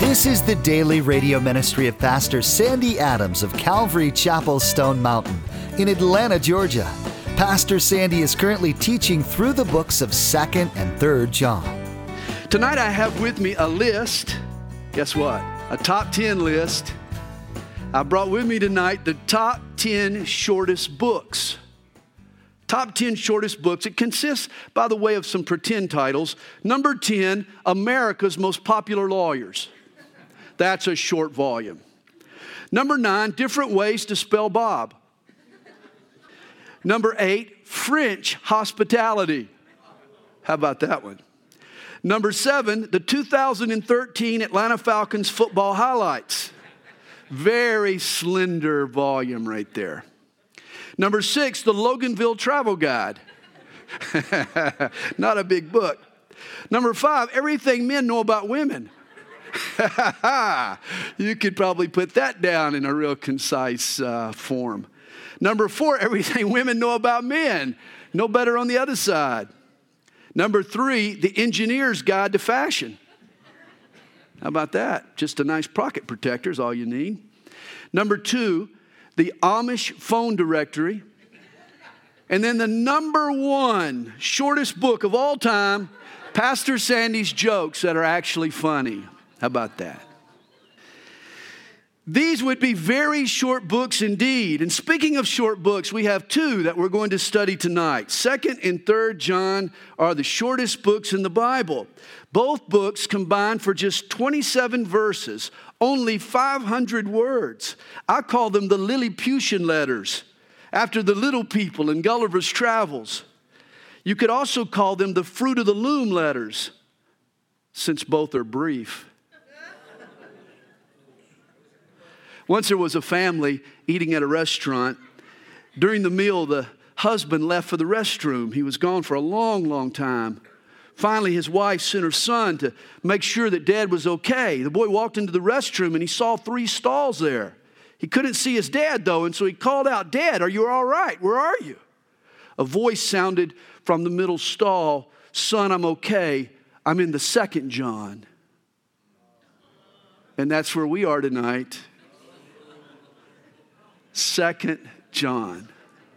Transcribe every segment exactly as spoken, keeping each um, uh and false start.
This is the daily radio ministry of Pastor Sandy Adams of Calvary Chapel, Stone Mountain in Atlanta, Georgia. Pastor Sandy is currently teaching through the books of Second and Third John. Tonight I have with me a list. Guess what? A top ten list. I brought with me tonight the top ten shortest books. Top ten shortest books. It consists, by the way, of some pretend titles. Number ten, America's Most Popular Lawyers. That's a short volume. Number nine, Different Ways to Spell Bob. Number eight, French Hospitality. How about that one? Number seven, the two thousand thirteen Atlanta Falcons football highlights. Very slender volume right there. Number six, the Loganville Travel Guide. Not a big book. Number five, Everything Men Know About Women. You could probably put that down in a real concise uh, form. Number four, Everything Women Know About Men. No better on the other side. Number three, The Engineer's Guide to Fashion. How about that? Just a nice pocket protector is all you need. Number two, The Amish Phone Directory. And then the number one shortest book of all time, Pastor Sandy's Jokes That Are Actually Funny. How about that? These would be very short books indeed. And speaking of short books, we have two that we're going to study tonight. Second and Third John are the shortest books in the Bible. Both books combine for just twenty-seven verses, only five hundred words. I call them the Lilliputian letters, after the little people in Gulliver's Travels. You could also call them the Fruit of the Loom letters, since both are brief. Once there was a family eating at a restaurant. During the meal, the husband left for the restroom. He was gone for a long, long time. Finally, his wife sent her son to make sure that dad was okay. The boy walked into the restroom and he saw three stalls there. He couldn't see his dad though, and so he called out, "Dad, are you all right? Where are you?" A voice sounded from the middle stall, "Son, I'm okay. I'm in the Second John." And that's where we are tonight. Second John.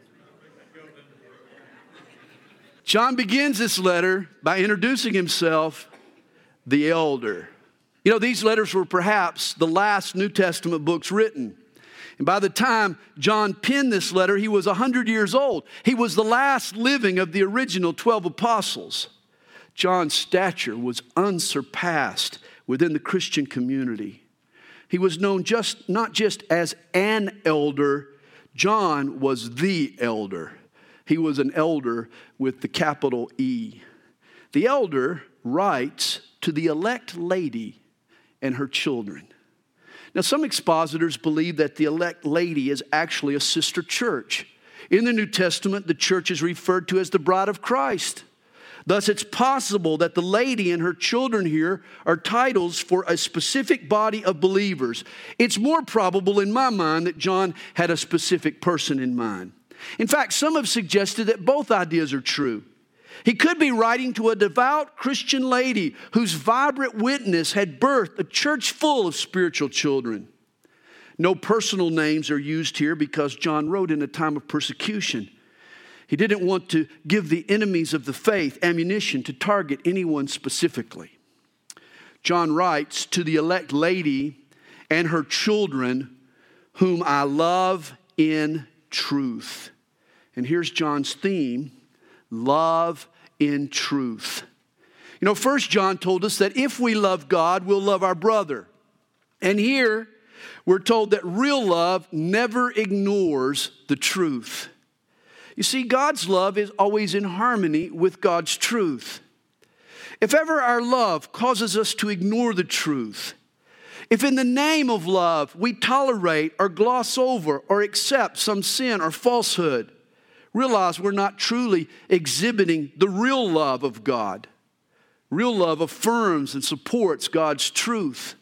John begins this letter by introducing himself, the elder. You know, these letters were perhaps the last New Testament books written. And by the time John penned this letter, he was one hundred years old. He was the last living of the original twelve apostles. John's stature was unsurpassed within the Christian community. He was known just not just as an elder. John was the elder. He was an elder with the capital E. The elder writes to the elect lady and her children. Now, some expositors believe that the elect lady is actually a sister church. In the New Testament, the church is referred to as the bride of Christ. Thus, it's possible that the lady and her children here are titles for a specific body of believers. It's more probable in my mind that John had a specific person in mind. In fact, some have suggested that both ideas are true. He could be writing to a devout Christian lady whose vibrant witness had birthed a church full of spiritual children. No personal names are used here because John wrote in a time of persecution. He didn't want to give the enemies of the faith ammunition to target anyone specifically. John writes to the elect lady and her children, whom I love in truth. And here's John's theme, love in truth. You know, First John told us that if we love God, we'll love our brother. And here we're told that real love never ignores the truth. You see, God's love is always in harmony with God's truth. If ever our love causes us to ignore the truth, if in the name of love we tolerate or gloss over or accept some sin or falsehood, realize we're not truly exhibiting the real love of God. Real love affirms and supports God's truth.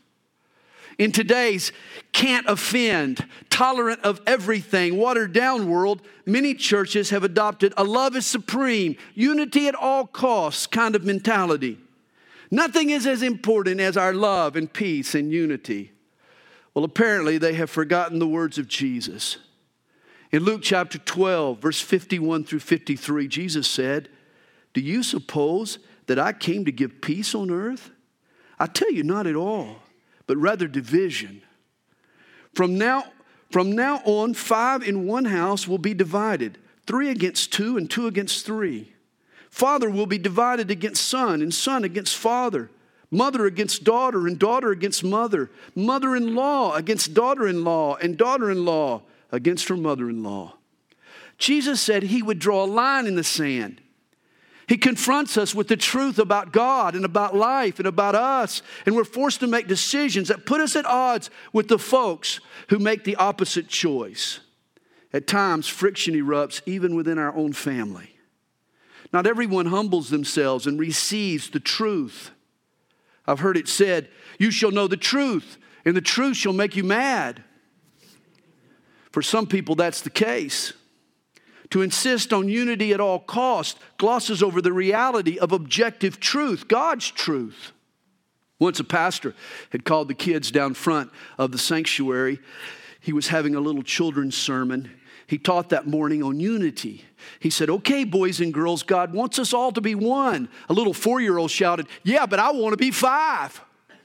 In today's can't offend, tolerant of everything, watered down world, many churches have adopted a love is supreme, unity at all costs kind of mentality. Nothing is as important as our love and peace and unity. Well, apparently they have forgotten the words of Jesus. In Luke chapter twelve, verse fifty-one through fifty-three, Jesus said, "Do you suppose that I came to give peace on earth? I tell you, not at all, but rather division. From now, from now on, five in one house will be divided, three against two and two against three. Father will be divided against son and son against father, mother against daughter and daughter against mother, mother-in-law against daughter-in-law and daughter-in-law against her mother-in-law." Jesus said he would draw a line in the sand. He confronts us with the truth about God and about life and about us. And we're forced to make decisions that put us at odds with the folks who make the opposite choice. At times, friction erupts even within our own family. Not everyone humbles themselves and receives the truth. I've heard it said, "You shall know the truth, and the truth shall make you mad." For some people, that's the case. To insist on unity at all costs glosses over the reality of objective truth, God's truth. Once a pastor had called the kids down front of the sanctuary. He was having a little children's sermon. He taught that morning on unity. He said, "Okay, boys and girls, God wants us all to be one." A little four-year-old shouted, "Yeah, but I want to be five."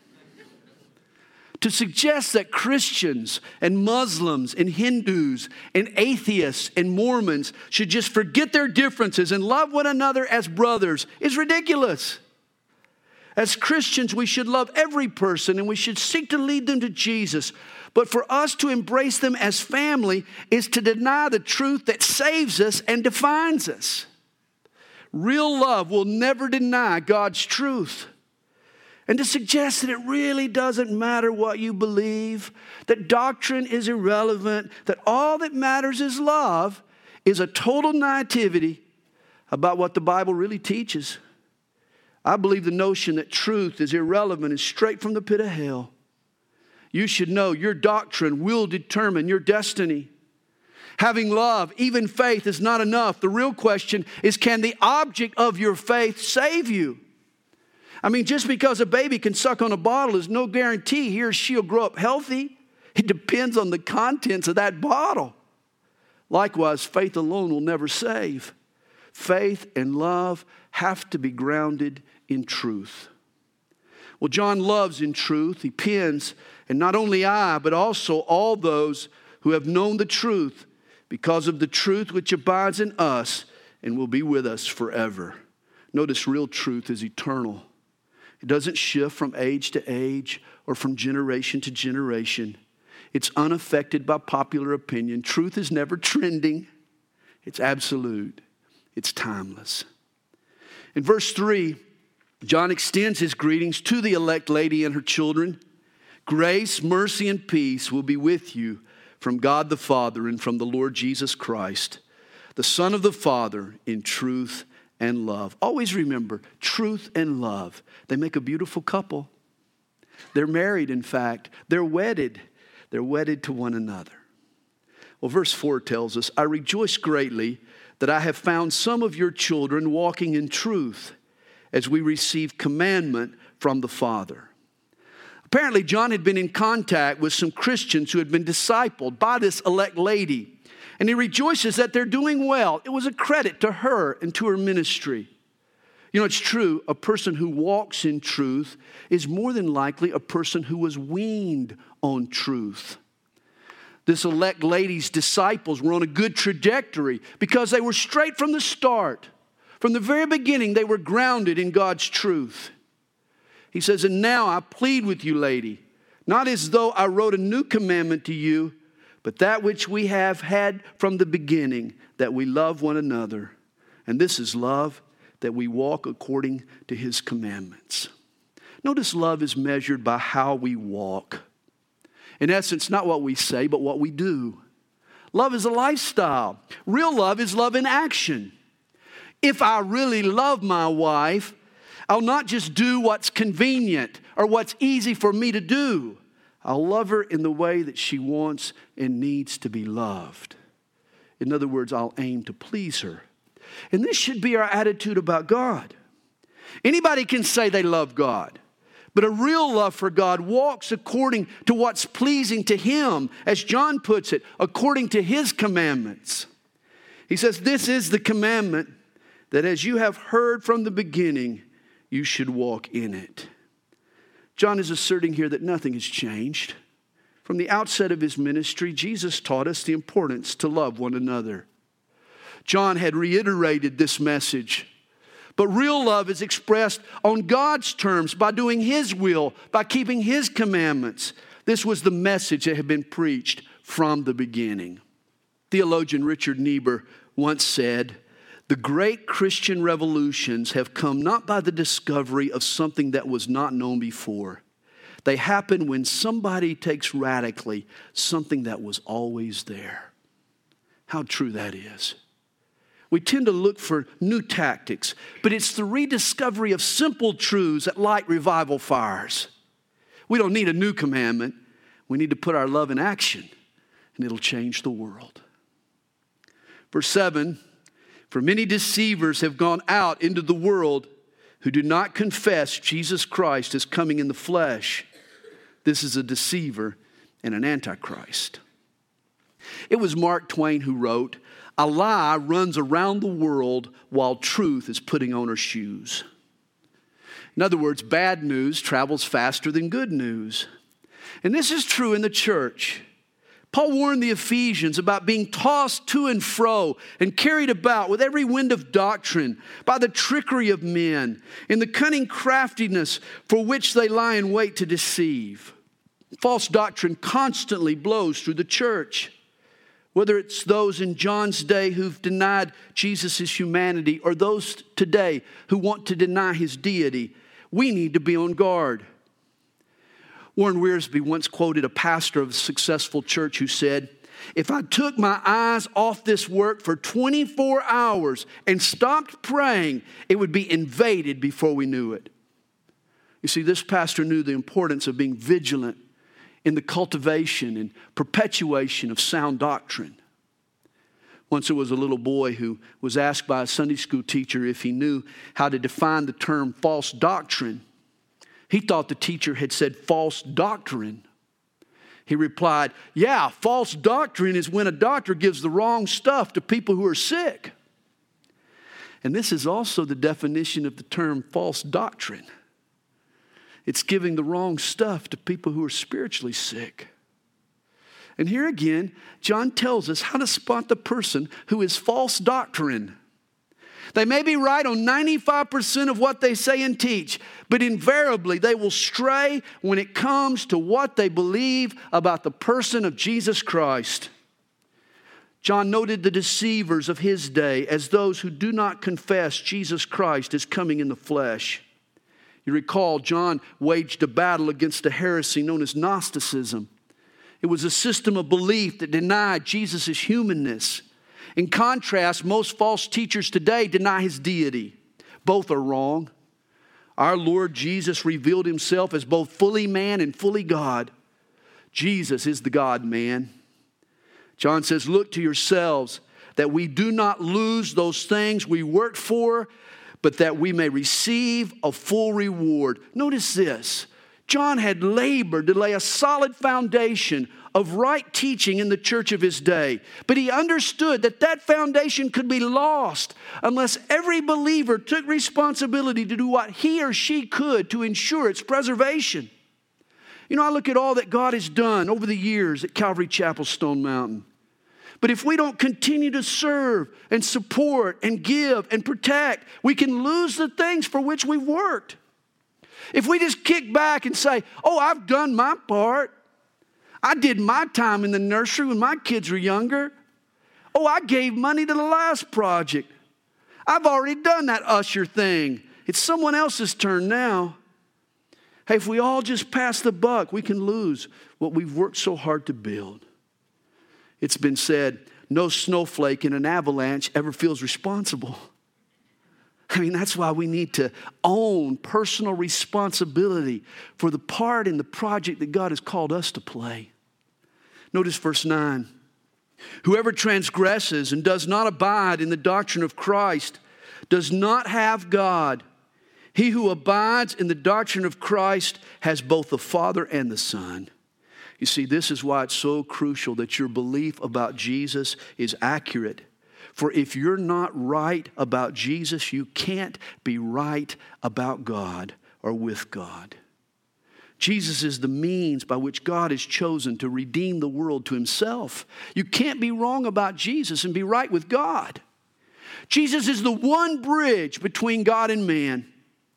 To suggest that Christians and Muslims and Hindus and atheists and Mormons should just forget their differences and love one another as brothers is ridiculous. As Christians, we should love every person and we should seek to lead them to Jesus. But for us to embrace them as family is to deny the truth that saves us and defines us. Real love will never deny God's truth. And to suggest that it really doesn't matter what you believe, that doctrine is irrelevant, that all that matters is love, is a total naivety about what the Bible really teaches. I believe the notion that truth is irrelevant is straight from the pit of hell. You should know your doctrine will determine your destiny. Having love, even faith, is not enough. The real question is, can the object of your faith save you? I mean, just because a baby can suck on a bottle is no guarantee he or she will grow up healthy. It depends on the contents of that bottle. Likewise, faith alone will never save. Faith and love have to be grounded in truth. Well, John loves in truth. He pens, and not only I, but also all those who have known the truth, because of the truth which abides in us and will be with us forever. Notice real truth is eternal. It doesn't shift from age to age or from generation to generation. It's unaffected by popular opinion. Truth is never trending. It's absolute. It's timeless. In verse three, John extends his greetings to the elect lady and her children. Grace, mercy, and peace will be with you from God the Father and from the Lord Jesus Christ, the Son of the Father, in truth and love. Always remember, truth and love, they make a beautiful couple. They're married, in fact. They're wedded. They're wedded to one another. Well, verse four tells us, "I rejoice greatly that I have found some of your children walking in truth as we receive commandment from the Father." Apparently, John had been in contact with some Christians who had been discipled by this elect lady. And he rejoices that they're doing well. It was a credit to her and to her ministry. You know, it's true, a person who walks in truth is more than likely a person who was weaned on truth. This elect lady's disciples were on a good trajectory because they were straight from the start. From the very beginning, they were grounded in God's truth. He says, "And now I plead with you, lady, not as though I wrote a new commandment to you, but that which we have had from the beginning, that we love one another. And this is love, that we walk according to his commandments." Notice love is measured by how we walk. In essence, not what we say, but what we do. Love is a lifestyle. Real love is love in action. If I really love my wife, I'll not just do what's convenient or what's easy for me to do. I'll love her in the way that she wants and needs to be loved. In other words, I'll aim to please her. And this should be our attitude about God. Anybody can say they love God, but a real love for God walks according to what's pleasing to Him, as John puts it, according to His commandments. He says, this is the commandment, that as you have heard from the beginning, you should walk in it. John is asserting here that nothing has changed. From the outset of his ministry, Jesus taught us the importance to love one another. John had reiterated this message. But real love is expressed on God's terms by doing His will, by keeping His commandments. This was the message that had been preached from the beginning. Theologian Richard Niebuhr once said, "The great Christian revolutions have come not by the discovery of something that was not known before. They happen when somebody takes radically something that was always there." How true that is. We tend to look for new tactics, but it's the rediscovery of simple truths that light revival fires. We don't need a new commandment. We need to put our love in action, and it'll change the world. Verse seven, "For many deceivers have gone out into the world who do not confess Jesus Christ as coming in the flesh." This is a deceiver and an antichrist. It was Mark Twain who wrote, "A lie runs around the world while truth is putting on her shoes." In other words, bad news travels faster than good news. And this is true in the church. Paul warned the Ephesians about being tossed to and fro and carried about with every wind of doctrine by the trickery of men and the cunning craftiness for which they lie in wait to deceive. False doctrine constantly blows through the church. Whether it's those in John's day who've denied Jesus' humanity or those today who want to deny His deity, we need to be on guard. Warren Wiersbe once quoted a pastor of a successful church who said, "If I took my eyes off this work for twenty-four hours and stopped praying, it would be invaded before we knew it." You see, this pastor knew the importance of being vigilant in the cultivation and perpetuation of sound doctrine. Once there was a little boy who was asked by a Sunday school teacher if he knew how to define the term false doctrine. He thought the teacher had said false doctrine. He replied, "Yeah, false doctrine is when a doctor gives the wrong stuff to people who are sick." And this is also the definition of the term false doctrine. It's giving the wrong stuff to people who are spiritually sick. And here again, John tells us how to spot the person who is false doctrine. They may be right on ninety-five percent of what they say and teach, but invariably they will stray when it comes to what they believe about the person of Jesus Christ. John noted the deceivers of his day as those who do not confess Jesus Christ as coming in the flesh. You recall, John waged a battle against a heresy known as Gnosticism. It was a system of belief that denied Jesus' humanness. In contrast, most false teachers today deny His deity. Both are wrong. Our Lord Jesus revealed Himself as both fully man and fully God. Jesus is the God-man. John says, "Look to yourselves that we do not lose those things we worked for, but that we may receive a full reward." Notice this. John had labored to lay a solid foundation of right teaching in the church of his day. But he understood that that foundation could be lost unless every believer took responsibility to do what he or she could to ensure its preservation. You know, I look at all that God has done over the years at Calvary Chapel, Stone Mountain. But if we don't continue to serve and support and give and protect, we can lose the things for which we've worked. If we just kick back and say, "Oh, I've done my part. I did my time in the nursery when my kids were younger. Oh, I gave money to the last project. I've already done that usher thing. It's someone else's turn now." Hey, if we all just pass the buck, we can lose what we've worked so hard to build. It's been said, no snowflake in an avalanche ever feels responsible. I mean, that's why we need to own personal responsibility for the part in the project that God has called us to play. Notice verse nine. "Whoever transgresses and does not abide in the doctrine of Christ does not have God. He who abides in the doctrine of Christ has both the Father and the Son. You see, this is why it's so crucial that your belief about Jesus is accurate. For if you're not right about Jesus, you can't be right about God or with God. Jesus is the means by which God has chosen to redeem the world to himself. You can't be wrong about Jesus and be right with God. Jesus is the one bridge between God and man.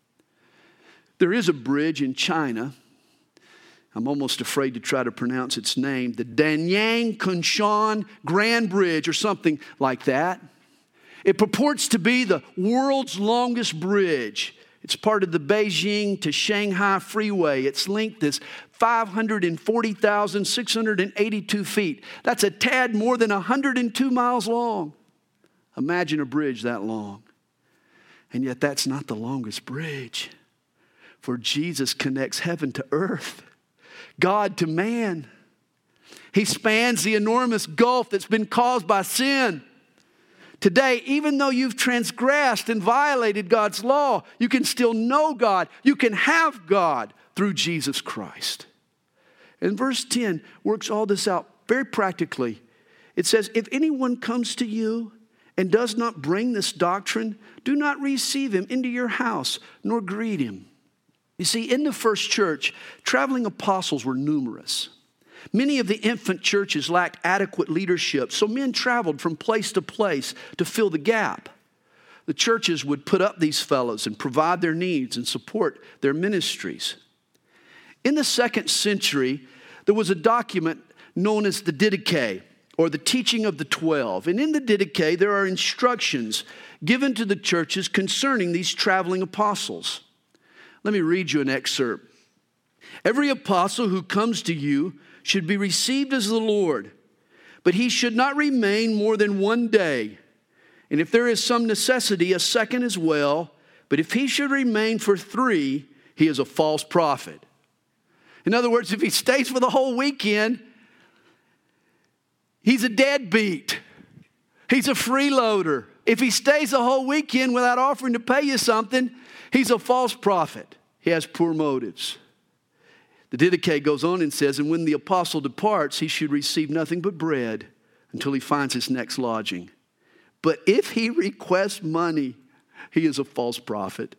There is a bridge in China. I'm almost afraid to try to pronounce its name. The Danyang Kunshan Grand Bridge or something like that. It purports to be the world's longest bridge. It's part of the Beijing to Shanghai freeway. Its length is five hundred forty thousand six hundred eighty-two feet. That's a tad more than one hundred two miles long. Imagine a bridge that long. And yet that's not the longest bridge. For Jesus connects heaven to earth, God to man. He spans the enormous gulf that's been caused by sin. Today, even though you've transgressed and violated God's law, you can still know God. You can have God through Jesus Christ. And verse ten works all this out very practically. It says, if anyone comes to you and does not bring this doctrine, do not receive him into your house, nor greet him. You see, in the first church, traveling apostles were numerous. Many of the infant churches lacked adequate leadership, so men traveled from place to place to fill the gap. The churches would put up these fellows and provide their needs and support their ministries. In the second century, there was a document known as the Didache, or the teaching of the twelve. And in the Didache, there are instructions given to the churches concerning these traveling apostles. Let me read you an excerpt. Every apostle who comes to you should be received as the Lord, but he should not remain more than one day. And if there is some necessity, a second as well. But if he should remain for three, he is a false prophet. In other words, if he stays for the whole weekend, he's a deadbeat. He's a freeloader. If he stays the whole weekend without offering to pay you something, he's a false prophet. He has poor motives. The Didache goes on and says, and when the apostle departs, he should receive nothing but bread until he finds his next lodging. But if he requests money, he is a false prophet.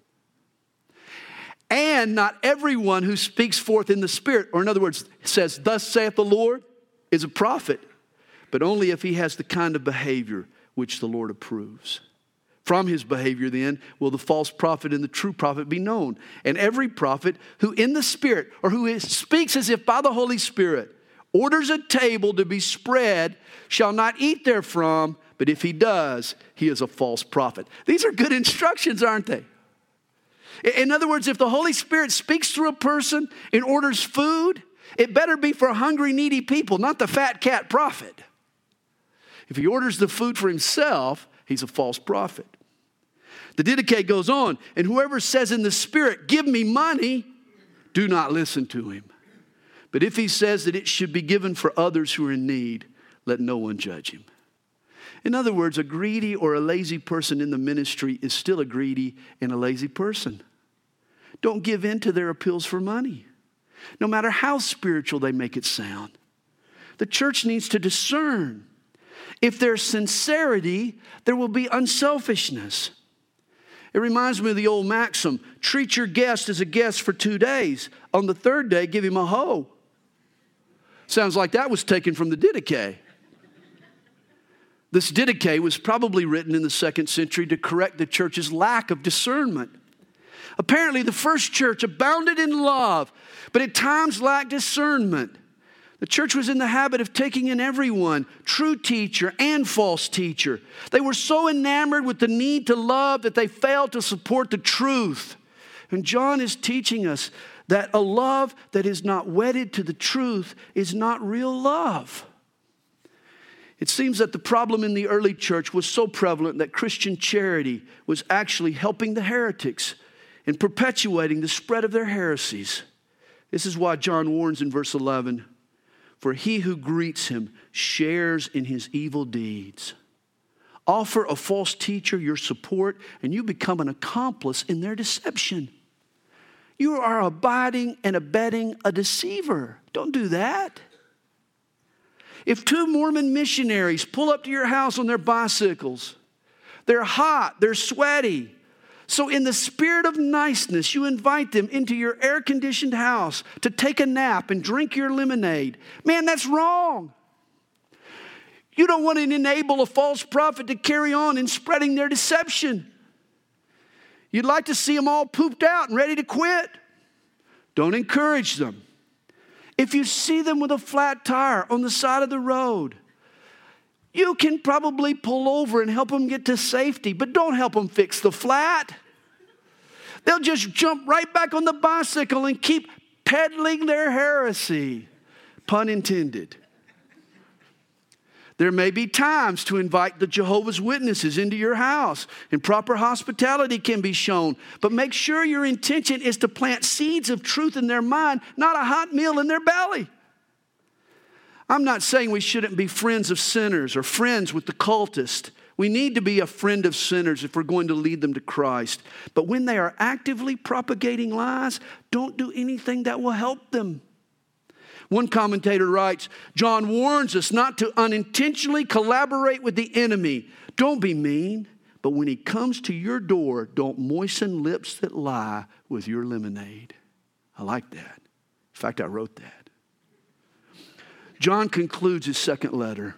And not everyone who speaks forth in the Spirit, or in other words, says, thus saith the Lord, is a prophet, but only if he has the kind of behavior which the Lord approves. From his behavior, then, will the false prophet and the true prophet be known. And every prophet who in the Spirit, or who is, speaks as if by the Holy Spirit, orders a table to be spread, shall not eat therefrom, but if he does, he is a false prophet. These are good instructions, aren't they? In other words, if the Holy Spirit speaks through a person and orders food, it better be for hungry, needy people, not the fat cat prophet. If he orders the food for himself, he's a false prophet. The Didache goes on, and whoever says in the Spirit, give me money, do not listen to him. But if he says that it should be given for others who are in need, let no one judge him. In other words, a greedy or a lazy person in the ministry is still a greedy and a lazy person. Don't give in to their appeals for money, no matter how spiritual they make it sound. The church needs to discern. If there's sincerity, there will be unselfishness. It reminds me of the old maxim, treat your guest as a guest for two days. On the third day, give him a hoe. Sounds like that was taken from the Didache. This Didache was probably written in the second century to correct the church's lack of discernment. Apparently, the first church abounded in love, but at times lacked discernment. The church was in the habit of taking in everyone, true teacher and false teacher. They were so enamored with the need to love that they failed to support the truth. And John is teaching us that a love that is not wedded to the truth is not real love. It seems that the problem in the early church was so prevalent that Christian charity was actually helping the heretics and perpetuating the spread of their heresies. This is why John warns in verse eleven, for he who greets him shares in his evil deeds. Offer a false teacher your support, and you become an accomplice in their deception. you are abiding and abetting a deceiver. Don't do that. If two Mormon missionaries pull up to your house on their bicycles, they're hot, they're sweaty. So in the spirit of niceness, you invite them into your air-conditioned house to take a nap and drink your lemonade. Man, that's wrong. You don't want to enable a false prophet to carry on in spreading their deception. You'd like to see them all pooped out and ready to quit. Don't encourage them. If you see them with a flat tire on the side of the road, you can probably pull over and help them get to safety, but don't help them fix the flat. They'll just jump right back on the bicycle and keep peddling their heresy, pun intended. There may be times to invite the Jehovah's Witnesses into your house, and proper hospitality can be shown. But make sure your intention is to plant seeds of truth in their mind, not a hot meal in their belly. I'm not saying we shouldn't be friends of sinners or friends with the cultist. We need to be a friend of sinners if we're going to lead them to Christ. But when they are actively propagating lies, don't do anything that will help them. One commentator writes, John warns us not to unintentionally collaborate with the enemy. Don't be mean, but when he comes to your door, don't moisten lips that lie with your lemonade. I like that. In fact, I wrote that. John concludes his second letter.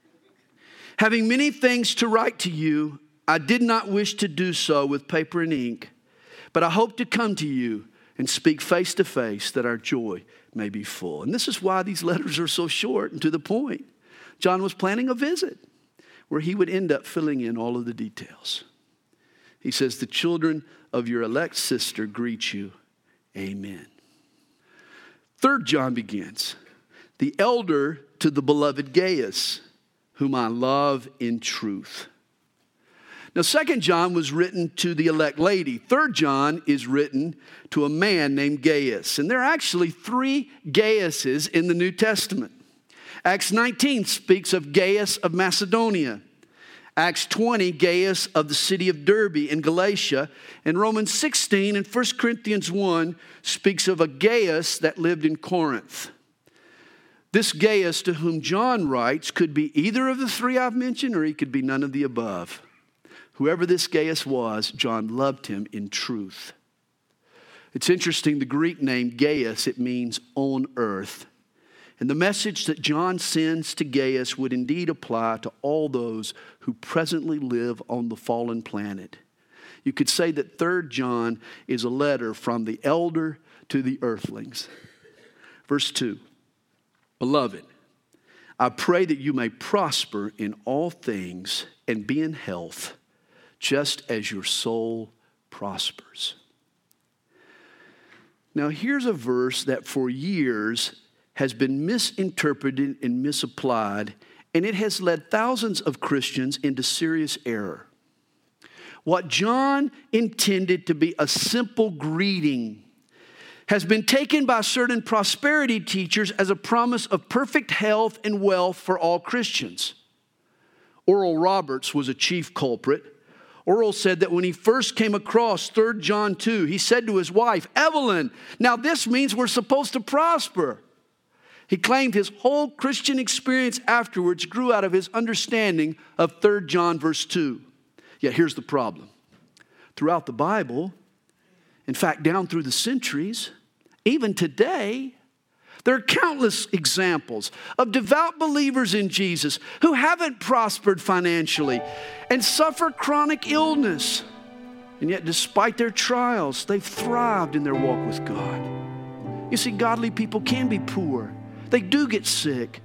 Having many things to write to you, I did not wish to do so with paper and ink, but I hope to come to you and speak face to face that our joy may be full. And this is why these letters are so short and to the point. John was planning a visit where he would end up filling in all of the details. He says, the children of your elect sister greet you. Amen. Third John begins, the elder to the beloved Gaius, whom I love in truth. Now, Second John was written to the elect lady. Third John is written to a man named Gaius. And there are actually three Gaiuses in the New Testament. Acts nineteen speaks of Gaius of Macedonia. Acts twenty, Gaius of the city of Derbe in Galatia. And Romans sixteen and First Corinthians one speaks of a Gaius that lived in Corinth. This Gaius to whom John writes could be either of the three I've mentioned, or he could be none of the above. Whoever this Gaius was, John loved him in truth. It's interesting, the Greek name Gaius, it means on earth. And the message that John sends to Gaius would indeed apply to all those who presently live on the fallen planet. You could say that Third John is a letter from the elder to the earthlings. Verse two, Beloved, I pray that you may prosper in all things and be in health, just as your soul prospers. Now, here's a verse that for years has been misinterpreted and misapplied, and it has led thousands of Christians into serious error. What John intended to be a simple greeting has been taken by certain prosperity teachers as a promise of perfect health and wealth for all Christians. Oral Roberts was a chief culprit. Oral said that when he first came across Third John two, he said to his wife, Evelyn, now this means we're supposed to prosper. He claimed his whole Christian experience afterwards grew out of his understanding of Third John verse two. Yet here's the problem. Throughout the Bible, in fact, down through the centuries, even today, there are countless examples of devout believers in Jesus who haven't prospered financially and suffer chronic illness. And yet, despite their trials, they've thrived in their walk with God. You see, godly people can be poor. They do get sick.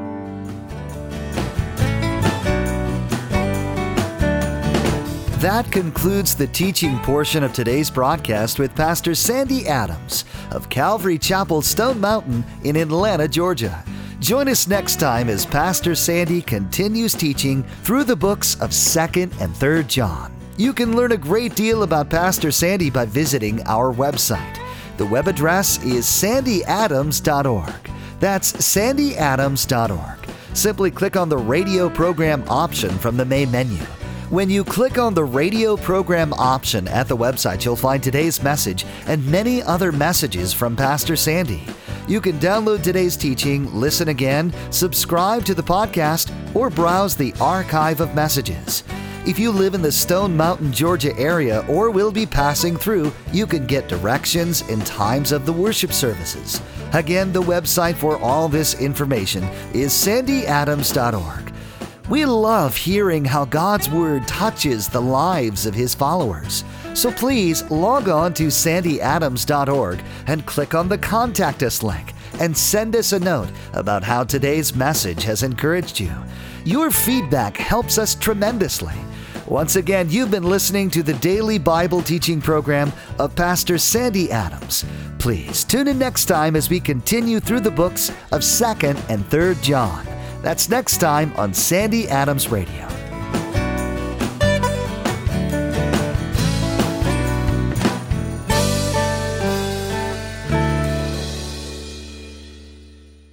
That concludes the teaching portion of today's broadcast with Pastor Sandy Adams of Calvary Chapel, Stone Mountain in Atlanta, Georgia. Join us next time as Pastor Sandy continues teaching through the books of Second and Third John. You can learn a great deal about Pastor Sandy by visiting our website. The web address is sandy adams dot org. That's sandy adams dot org. Simply click on the radio program option from the main menu. When you click on the radio program option at the website, you'll find today's message and many other messages from Pastor Sandy. You can download today's teaching, listen again, subscribe to the podcast, or browse the archive of messages. If you live in the Stone Mountain, Georgia area or will be passing through, you can get directions and times of the worship services. Again, the website for all this information is sandy adams dot org. We love hearing how God's Word touches the lives of His followers. So please log on to sandy adams dot org and click on the Contact Us link and send us a note about how today's message has encouraged you. Your feedback helps us tremendously. Once again, you've been listening to the daily Bible teaching program of Pastor Sandy Adams. Please tune in next time as we continue through the books of Second and Third John. That's next time on Sandy Adams Radio.